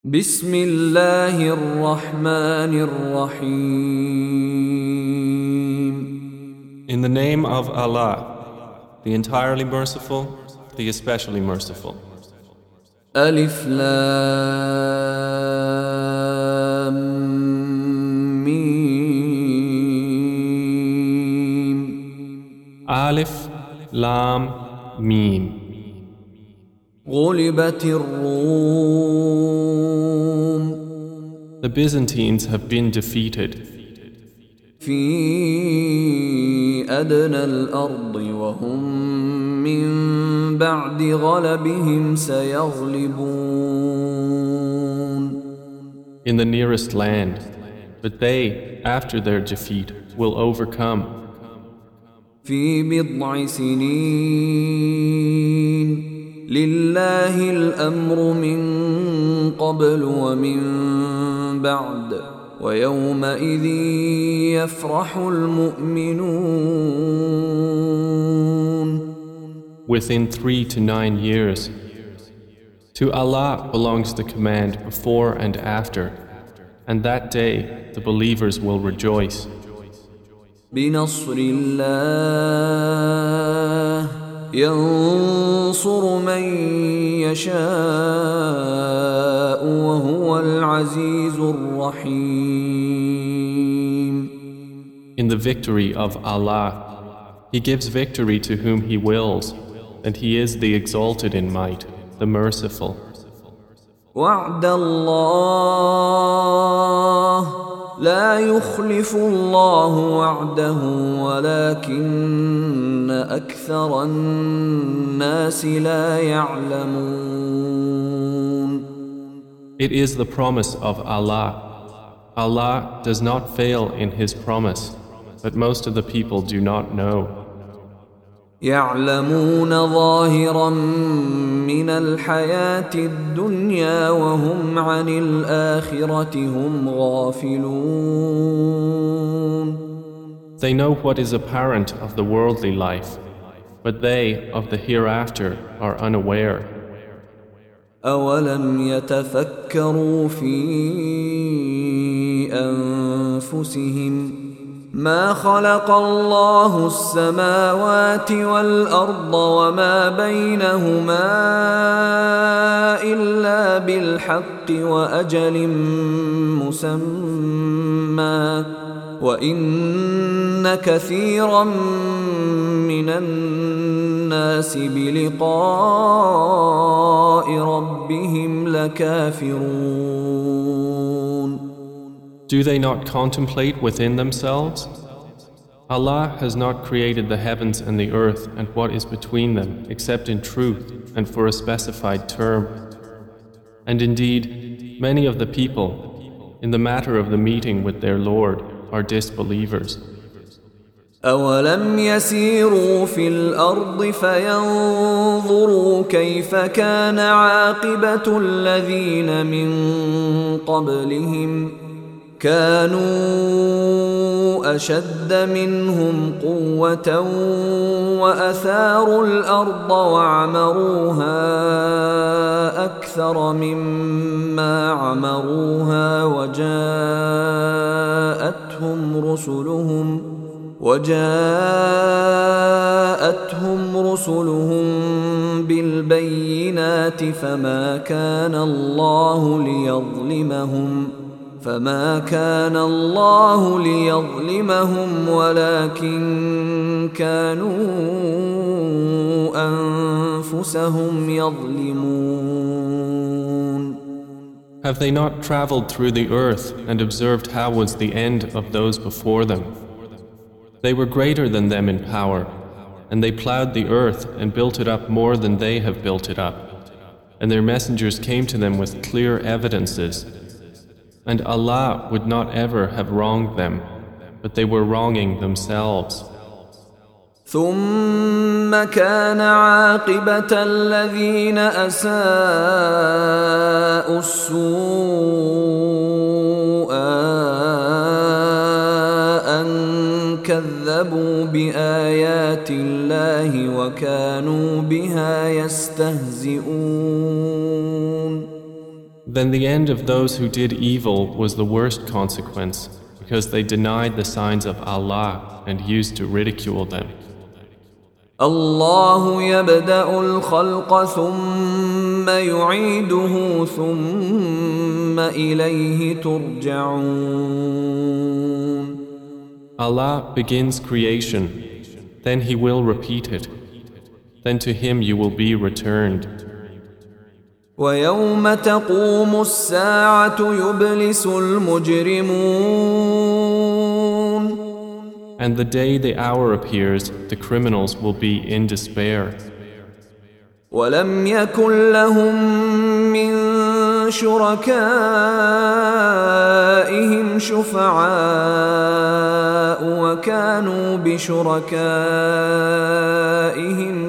بسم الله الرحمن الرحيم. In the name of Allah, the entirely merciful, the especially merciful. ألف لام ميم. Alif, Lam, Mim. غلبت الروم The Byzantines have been defeated في أدنى الأرض وهم من بعد غلبهم سيغلبون. in the nearest land, but they, after their defeat, will overcome. في بضع سنين لله الأمر من قبل ومن بعد ويومئذ يفرح المؤمنون. Within 3 to 9 years. To Allah belongs the command before and after, and that day the believers will rejoice. بنصر الله ينصر من يشاء وهو العزيز الرحيم. In the victory of Allah, He gives victory to whom He wills, and He is the exalted in might, the merciful. وعد الله لا يخلف الله وعده ولكن أكثر الناس لا يعلمون. It is the promise of Allah. Allah does not fail in His promise, but most of the people do not know. يعلمون ظاهرا من الحياة الدنيا وهم عن الآخرة هم غافلون. They know what is apparent of the worldly life, but they of the hereafter are unaware. أولم يتفكروا في أنفسهم ما خلق الله السماوات والأرض وما بينهما إلا بالحق وأجل مسمى وإن كثيرا من الناس بلقاء ربهم لكافرون. Do they not contemplate within themselves? Allah has not created the heavens and the earth and what is between them except in truth and for a specified term. And indeed, many of the people, in the matter of the meeting with their Lord, are disbelievers. أولم يسيروا في الأرض فينظروا كيف كان عاقبة الذين من قبلهم كانوا أشد منهم قوة وأثاروا الأرض وعمروها أكثر مما عمروها وجاءتهم رسلهم بالبينات فما كان الله ليظلمهم ولكن كانوا أنفسهم يظلمون. Have they not traveled through the earth and observed how was the end of those before them? They were greater than them in power, and they plowed the earth and built it up more than they have built it up. And their messengers came to them with clear evidences. And Allah would not ever have wronged them, but they were wronging themselves. ثم كان عاقبة الذين أساءوا السوء أن كذبوا بآيات الله وكانوا بها يستهزئون. Then the end of those who did evil was the worst consequence, because they denied the signs of Allah and used to ridicule them. الله يبدأ الخلق ثم يعيده ثم إليه ترجعون. Allah begins creation, then He will repeat it. Then to Him you will be returned. ويوم تقوم الساعة يبلس المجرمون. And the day the hour appears, the criminals will be in despair. ولم يكن لهم من شركائهم شفعاء وكانوا بشركائهم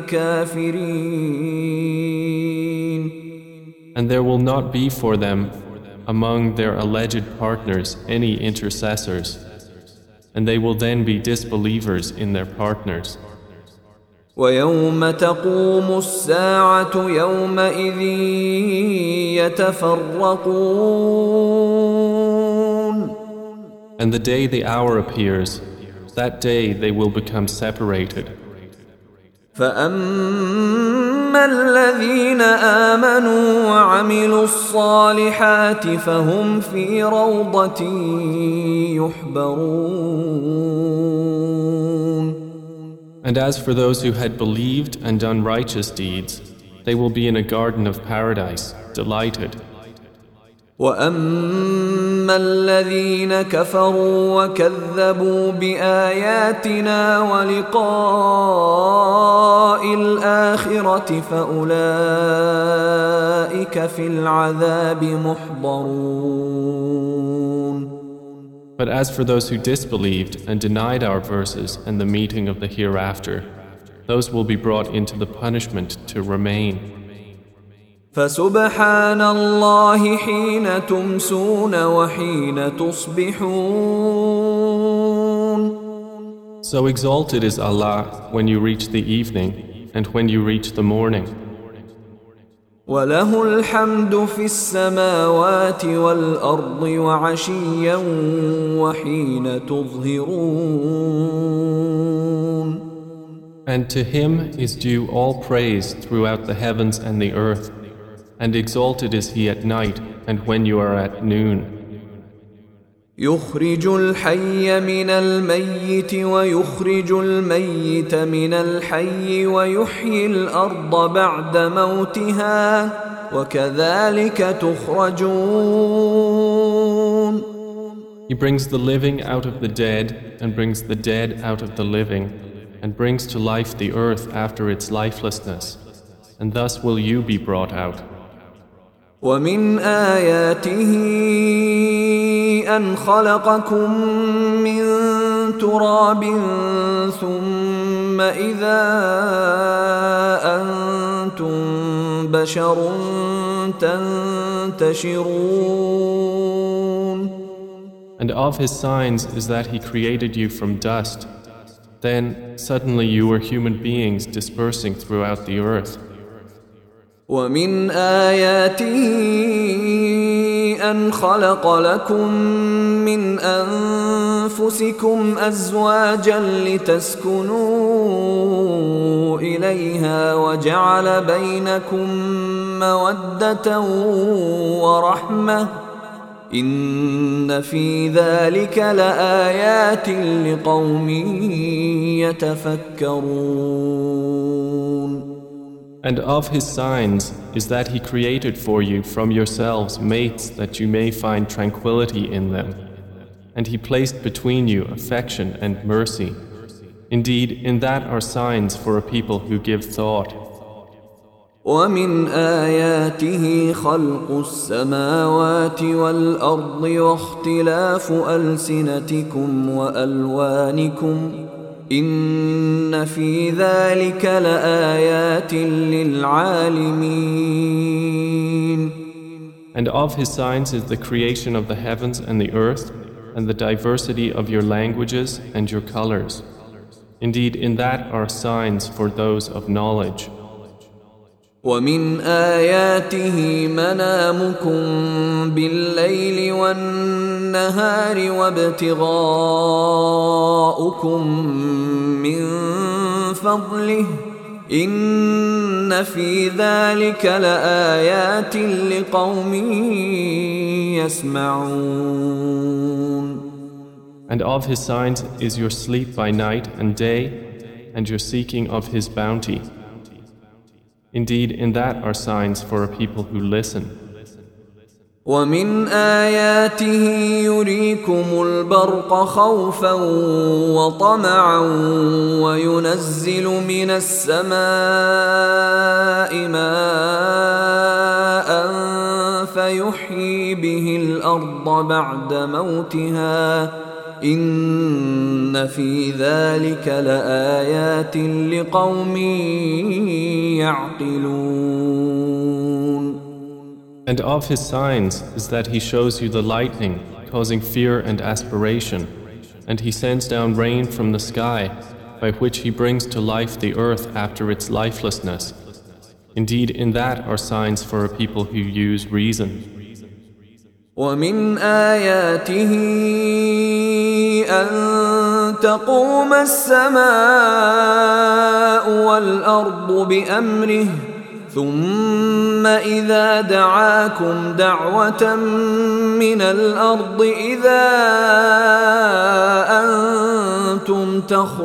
كافرين. And there will not be for them among their alleged partners any intercessors, and they will then be disbelievers in their partners. ويوم تقوم الساعة يومئذ يتفرقون. And the day the hour appears, that day they will become separated. فأما الذين آمنوا وعملوا الصالحات فهم في روضة يحبرون. And as for those who had believed and done righteous deeds, they will be in a garden of paradise, delighted. وأما الذين كفروا وكذبوا بآياتنا ولقاء الآخرة فأولئك في العذاب محضرون. But as for those who disbelieved and denied our verses and the meeting of the hereafter, those will be brought into the punishment to remain. فسبحان الله حين تمسون وحين تصبحون. So exalted is Allah when you reach the evening and when you reach the morning. وله الحمد في السماوات والأرض وعشيا وحين تظهرون. And to Him is due all praise throughout the heavens and the earth, and exalted is He at night and when you are at noon. يخرج الحي من الميت ويخرج الميت من الحي ويحيي الأرض بعد موتها وكذلك تخرجون. He brings the living out of the dead and brings the dead out of the living and brings to life the earth after its lifelessness, and thus will you be brought out. ومن آياته أن خلقكم من تراب ثم إذا أنتم بشر تنتشرون. And of His signs is that He created you from dust. Then suddenly you were human beings dispersing throughout the earth. ومن آياته أن خلق لكم من أنفسكم أزواجا لتسكنوا إليها وجعل بينكم مودة ورحمة إن في ذلك لآيات لقوم يتفكرون. And of His signs is that He created for you from yourselves mates that you may find tranquility in them. And He placed between you affection and mercy. Indeed, in that are signs for a people who give thought. ومن آياته خلق السماوات والأرض واختلاف ألسنتكم وألوانكم إن في ذلك لآيات للعالمين. And of His signs is the creation of the heavens and the earth and the diversity of your languages and your colors. Indeed, in that are signs for those of knowledge. ومن آياته منامكم بالليل والنهار وابتغاؤكم من فضله إن في ذلك لآيات لقوم يسمعون. And of his signs is your sleep by night and day, and your seeking of his bounty. Indeed, in that are signs for a people who listen. ومن آياته يريكم البرق خوفا وطمعا وينزل من السماء ماء فيحيي به الأرض بعد موتها إن في ذلك لآيات لقوم يعقلون. And of his signs is that he shows you the lightning, causing fear and aspiration, and he sends down rain from the sky, by which he brings to life the earth after its lifelessness. Indeed, in that are signs for a people who use reason. ومن آياته أن تقوم السماء والأرض بأمره ثم إذا دعاكم دعوة من الأرض إذا أنتم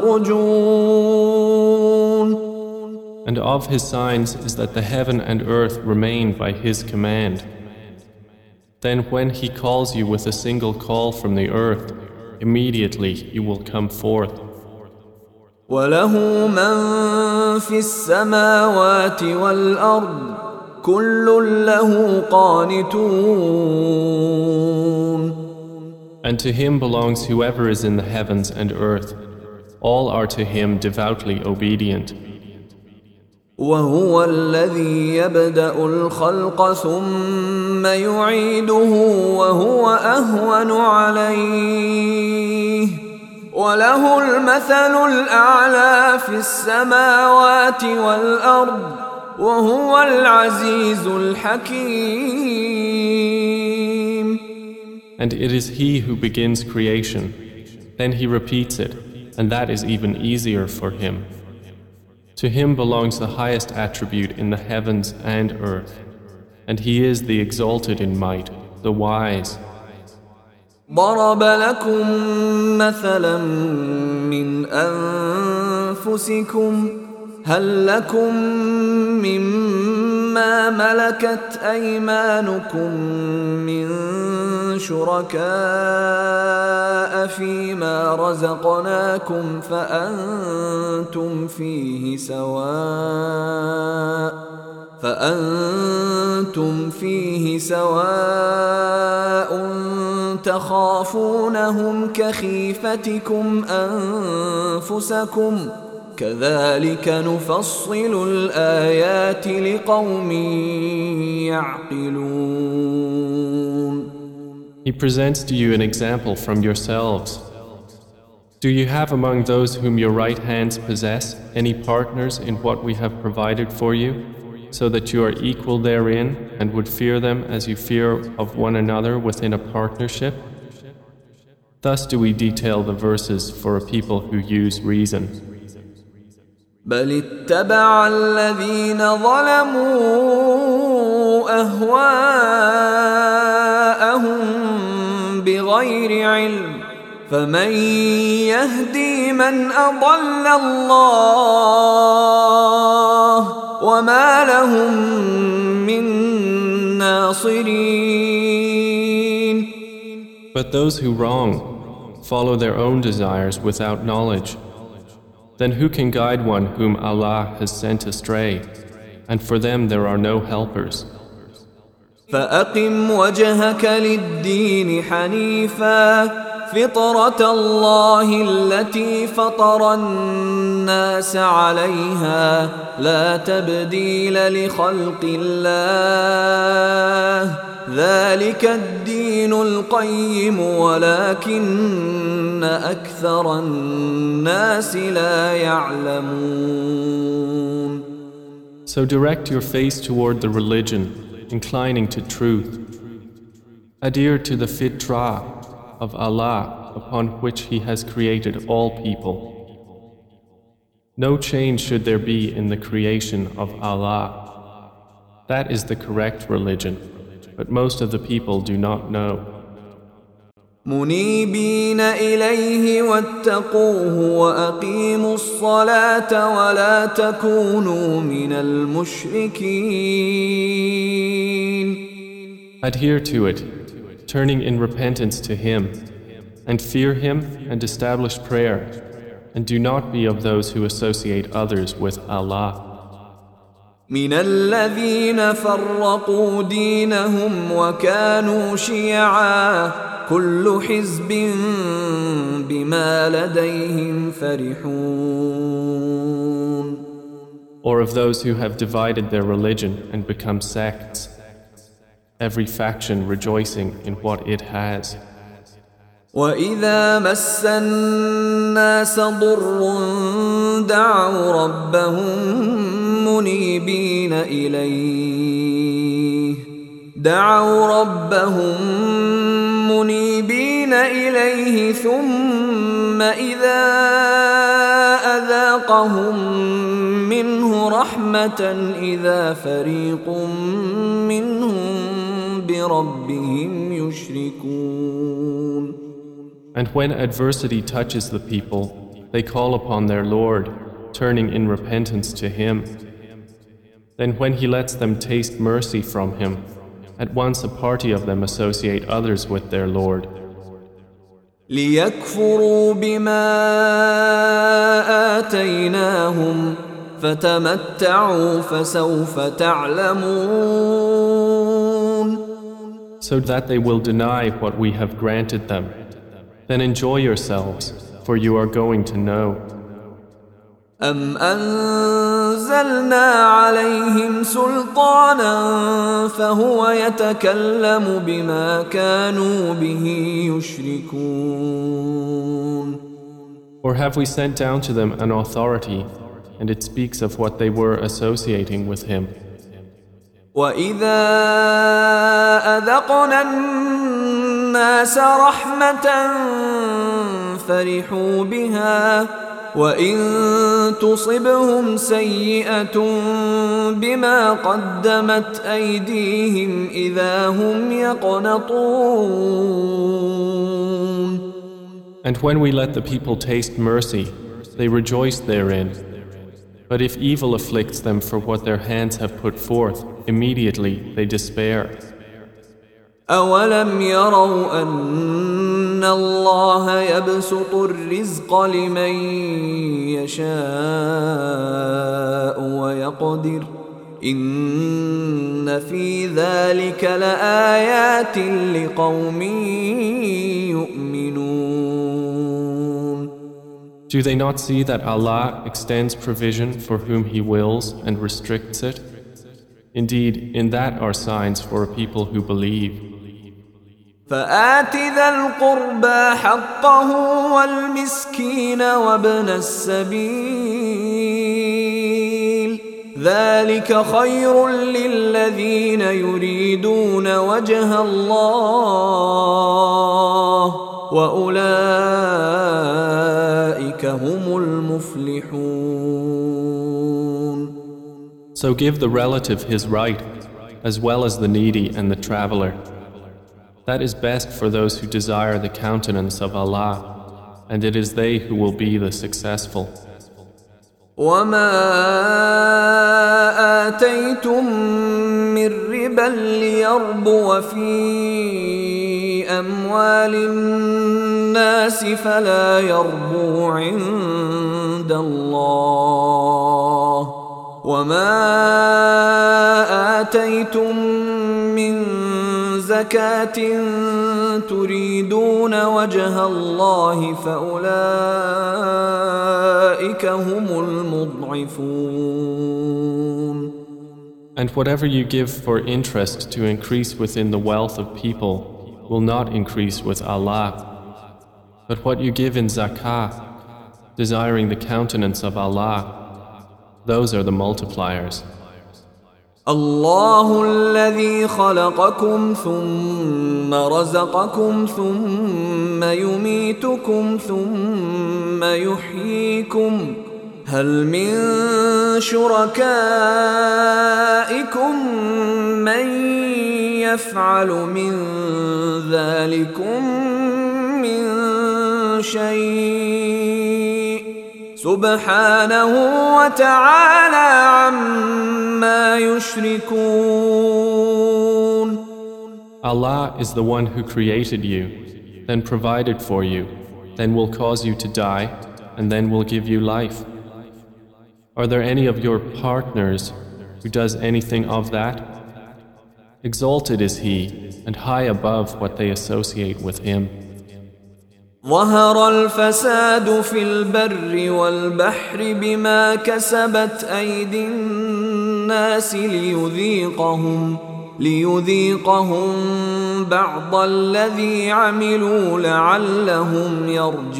تخرجون. And of his signs is that the heaven and earth remain by his command. Then when he calls you with a single call from the earth, immediately you will come forth. وله من في السماوات والأرض كل له قانتون. And to him belongs whoever is in the heavens and earth. All are to him devoutly obedient. وهو الذي يبدأ الخلق ثم يعيده وهو أهون عليه وله المثل الأعلى في السماوات والأرض وهو العزيز الحكيم. And it is he who begins creation. Then he repeats it, and that is even easier for him. To him belongs the highest attribute in the heavens and earth, and he is the exalted in might, the wise. ضرب لكم مثلا من أنفسكم هل لكم مما ملكت أيمانكم من شركاء فيما رزقناكم فأنتم فيه سواء تخافونهم كخيفتكم أنفسكم كذلك نفصل الآيات لقوم يعقلون. He presents to you an example from yourselves. Do you have among those whom your right hands possess any partners in what we have provided for you, so that you are equal therein and would fear them as you fear of one another within a partnership? Thus do we detail the verses for a people who use reason. بل اتبع الذين ظلموا أهواءهم بغير علم فمن يهدي من أضل الله وما لهم من ناصرين. But those who wrong follow their own desires without knowledge. Then who can guide one whom Allah has sent astray? And for them there are no helpers. فأقم وجهك للدين حنيفا فطرة الله التي فطر الناس عليها لا تبديل لخلق الله ذلك الدين القيم ولكن أكثر الناس لا يعلمون. So direct your face toward the religion, inclining to truth. Adhere to the fitrah of Allah upon which He has created all people. No change should there be in the creation of Allah. That is the correct religion, but most of the people do not know. منيبين إليه واتقوه وأقيموا الصلاة ولا تكونوا من المشركين. Adhere to it, turning in repentance to Him, and fear Him and establish prayer, and do not be of those who associate others with Allah. من الذين فرقوا دينهم وكانوا شيعا كل حزب بما لديهم فرحون. Or of those who have divided their religion and become sects, every faction rejoicing in what it has. وإذا مس الناس ضر دعوا ربهم منيبين إليه ثم إذا أذاقهم منه رحمة إذا فريق منهم بربهم يشركون. And when adversity touches the people, they call upon their Lord, turning in repentance to Him. Then when He lets them taste mercy from Him, at once a party of them associate others with their Lord. ليكفروا بما آتيناهم فتمتعوا فسوف تعلمون. So that they will deny what we have granted them. Then enjoy yourselves, for you are going to know. أم أنزلنا عليهم سلطانا فهو يتكلم بما كانوا به يشركون. Or have we sent down to them an authority, and it speaks of what they were associating with Him? وإذا أذقنا الناس رحمة فرحوا بها وإن تصبهم سيئة بما قدمت أيديهم إذا هم يقنطون. And when we let the people taste mercy, they rejoice therein. But if evil afflicts them for what their hands have put forth, immediately they despair. أولم يروا أن الله يبسط الرزق لمن يشاء ويقدر إن في ذلك لآيات لقوم يؤمنون. Do they not see that Allah extends provision for whom He wills and restricts it? Indeed, in that are signs for a people who believe. فآت ذا القربى حقه والمسكين وابن السبيل ذلك خير للذين يريدون وجه الله وأولئك هم المفلحون. So give the relative his right, as well as the needy and the traveler. That is best for those who desire the countenance of Allah, and it is they who will be the successful. وما آتيتم من ربا ليربو في أموال الناس فلا يربو عند الله وما آتيتم من زكاة تريدون وجه الله فأولئك هم المضعفون. And whatever you give for interest to increase within the wealth of people will not increase with Allah. But what you give in zakah, desiring the countenance of Allah, those are the multipliers. الله الذي خلقكم ثم رزقكم ثم يميتكم ثم يحييكم هل من شركائكم من يفعل من ذلكم من شيء سبحانه وتعالى عما يشركون. Allah is the one who created you, then provided for you, then will cause you to die, and then will give you life. Are there any of your partners who does anything of that? Exalted is He, and high above what they associate with Him. ظهر الفساد في البر والبحر بما كسبت أيدي الناس ليذيقهم بعض الذي عملوا لعلهم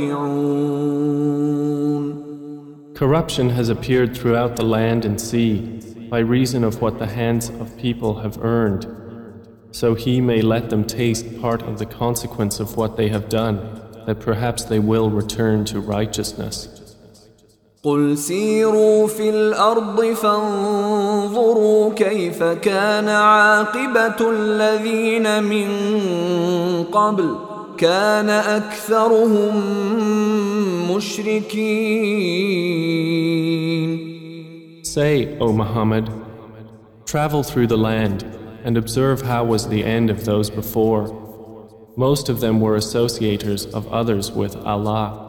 يرجعون. Corruption has appeared throughout the land and sea by reason of what the hands of people have earned, so He may let them taste part of the consequence of what they have done, that perhaps they will return to righteousness. قل سيروا في الأرض فانظروا كيف كان عاقبة الذين من قبل كان أكثرهم مشركين. Say, O Muhammad, travel through the land and observe how was the end of those before. Most of them were associators of others with Allah.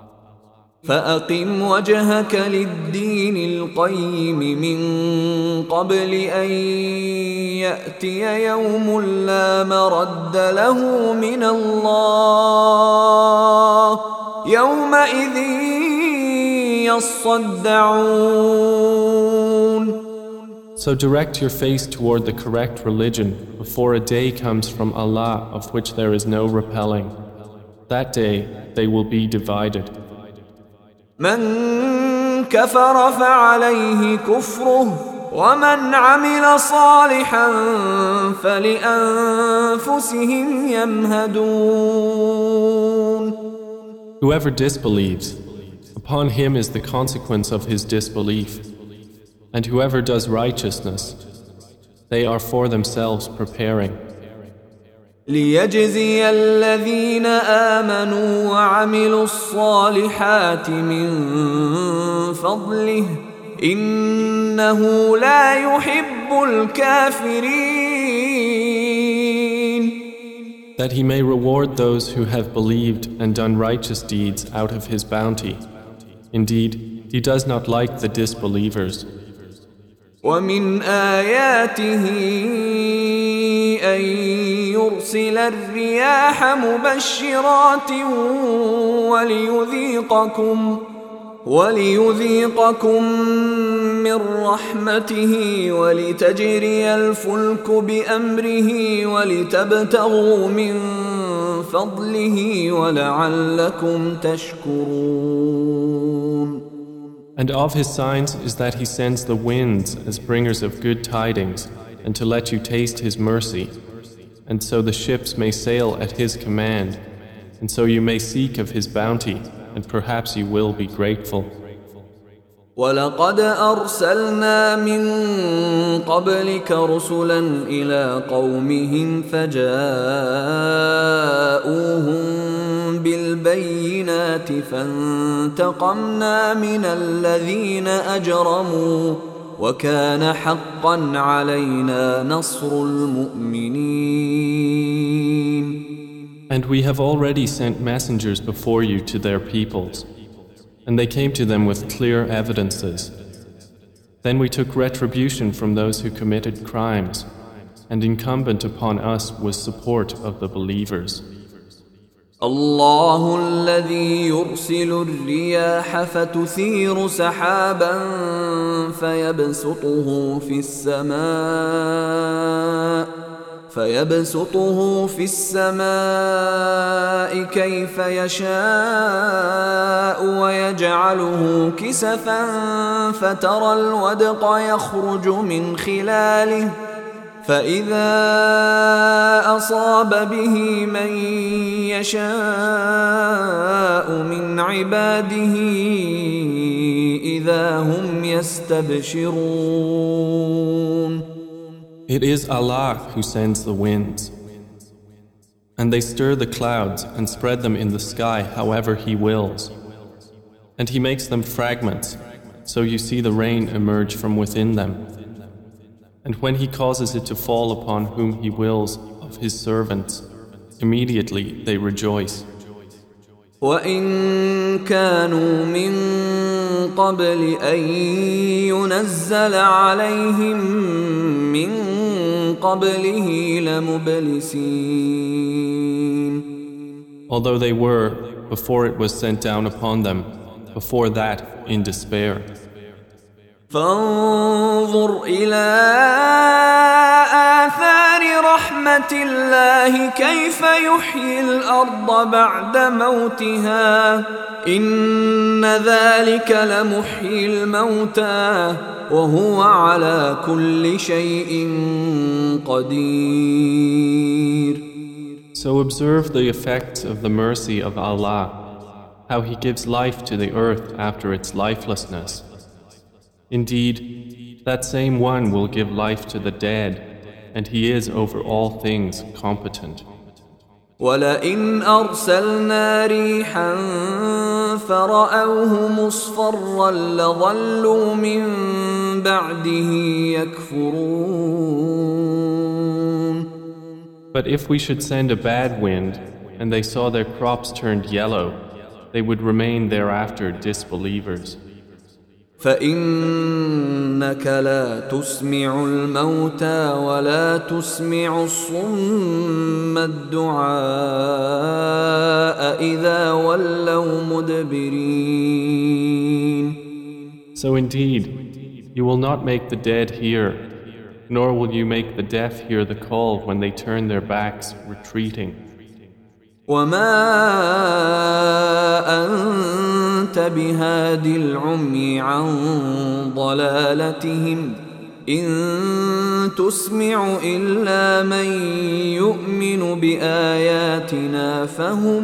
فأقم وجهك للدين القيم من قبل أن يأتي يوم لا مرد له من الله يومئذ يصدعون. So direct your face toward the correct religion before a day comes from Allah of which there is no repelling. That day they will be divided. من كفر فعليه كفره ومن عمل صالحا فلأنفسهم يمهدون. Whoever disbelieves, upon him is the consequence of his disbelief. And whoever does righteousness, they are for themselves preparing. ليجزي الذين آمنوا وعملوا الصالحات من فضله إنه لا يحب الكافرين. That he may reward those who have believed and done righteous deeds out of his bounty. Indeed, he does not like the disbelievers. ومن آياته أن يرسل الرياح مبشرات وليذيقكم من رحمته ولتجري الفلك بأمره ولتبتغوا من فضله ولعلكم تشكرون. And of his signs is that he sends the winds as bringers of good tidings, and to let you taste his mercy, and so the ships may sail at his command, and so you may seek of his bounty, and perhaps you will be grateful. ولقد أرسلنا من قبلك رسلا إلى قومهم فجاءوهم بالبينات فانتقمنا من الذين أجرموا وكان حقا علينا نصر المؤمنين. And we have already sent messengers before you to their peoples, and they came to them with clear evidences. Then we took retribution from those who committed crimes, and incumbent upon us was support of the believers. الله الذي يرسل الرياح فتثير سحابا فيبسطه في السماء كيف يشاء ويجعله كسفا فترى الودق يخرج من خلاله فإذا أصاب به من يشاء من عباده إذا هم يستبشرون. It is Allah who sends the winds, and they stir the clouds and spread them in the sky however He wills. And He makes them fragments, so you see the rain emerge from within them. And when He causes it to fall upon whom He wills of His servants, immediately they rejoice. وَإِن كَانُوا مِن قَبْلِ أَن يُنَزَّلَ عَلَيْهِم مِّن قَبْلِهِ لَمُبْلِسِينَ. Although they were, before it was sent down upon them, before that in despair. فانظر إلى آثار رحمة الله كيف يحيي الأرض بعد موتها إن ذلك لمحيي الموتى وهو على كل شيء قدير. So observe the effects of the mercy of Allah, how He gives life to the earth after its lifelessness. Indeed, that same one will give life to the dead, and He is over all things competent. وَلَئِنْ أَرْسَلْنَا رِيحًا فَرَأَوْهُ مُصْفَرًّا لَظَلُّوا مِنْ بَعْدِهِ يَكْفُرُونَ. But if we should send a bad wind, and they saw their crops turned yellow, they would remain thereafter disbelievers. فإنك لا تسمع الموتى ولا تسمع الصم الدعاء إذا ولوا مدبرين. So indeed, you will not make the dead hear, nor will you make the deaf hear the call when they turn their backs, retreating. وما أنت بهاد العمي عن ضلالتهم إن تسمع إلا من يؤمن بآياتنا فهم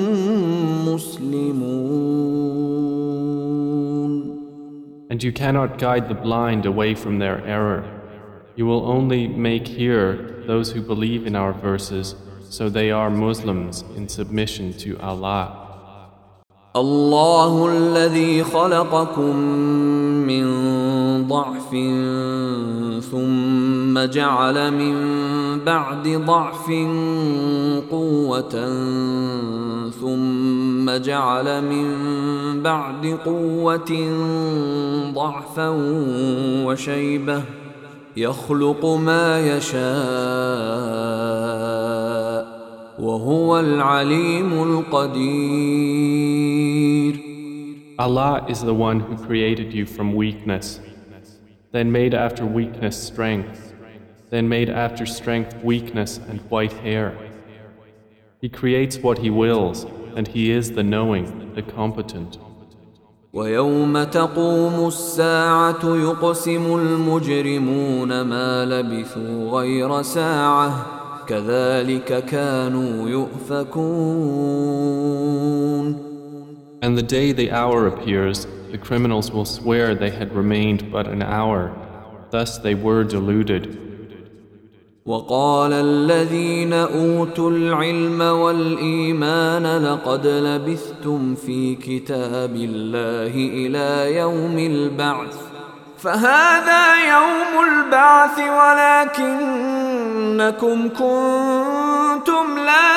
مسلمون. And you cannot guide the blind away from their error. You will only make hear those who believe in our verses, so they are Muslims in submission to Allah. الله الذي خلقكم من ضعف ثم جعل من بعد ضعف قوة ثم جعل من بعد قوة ضعفا وشيبة يخلق ما يشاء وهو العليم القدير. Allah is the one who created you from weakness, then made after weakness strength, then made after strength weakness and white hair. He creates what He wills, and He is the knowing, the competent. ويوم تقوم الساعة يقسم المجرمون ما لبثوا غير ساعة كذلك كانوا يؤفكون. And the day the hour appears, the criminals will swear they had remained but an hour. Thus they were deluded. وقال الذين أوتوا العلم والإيمان لقد لبثتم في كتاب الله إلى يوم البعث فهذا يوم البعث ولكنكم كنتم لا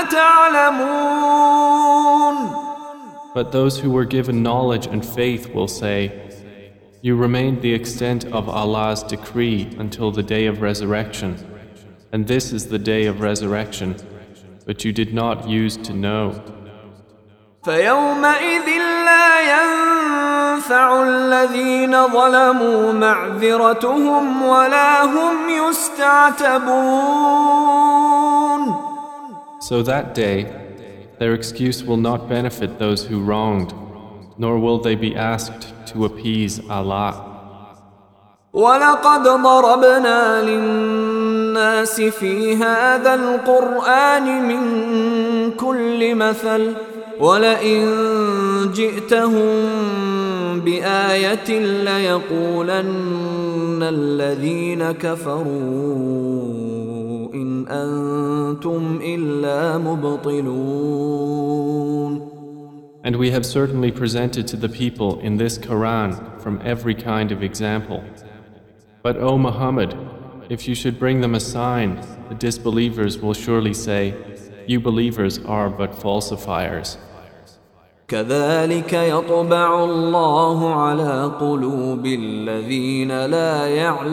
تعلمون. But those who were given knowledge and faith will say, you remained the extent of Allah's decree until the day of resurrection. And this is the day of resurrection, but you did not use to know. فَيَوْمَئِذٍ لَا تنفع الذين ظلموا معذرتهم ولا هم يستعتبون. So that day, their excuse will not benefit those who wronged, nor will they be asked to appease Allah. وَلَقَدْ ضَرَبْنَا لِلنَّاسِ فِي هَذَا الْقُرْآنِ مِنْ كُلِّ مَثَلٍ وَلَئِنْ جِئْتَهُمْ بِآيَةٍ لَيَقُولَنَّ الَّذِينَ كَفَرُوا إِنْ أَنْتُمْ إِلَّا مُبْطِلُونَ. And we have certainly presented to the people in this Quran from every kind of example. But O Muhammad, if you should bring them a sign, the disbelievers will surely say, you believers are but falsifiers. كذلك يطبع الله على قلوب الذين لا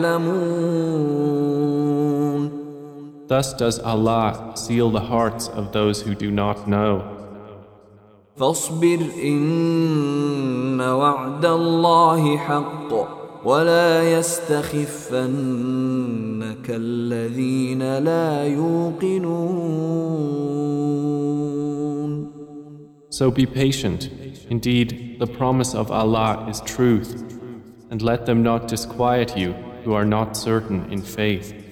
يعلمون. Thus does Allah seal the hearts of those who do not know. فاصبر إن وعد الله حق ولا يستخفنك الذين لا يوقنون. So be patient. Indeed, the promise of Allah is truth, and let them not disquiet you who are not certain in faith.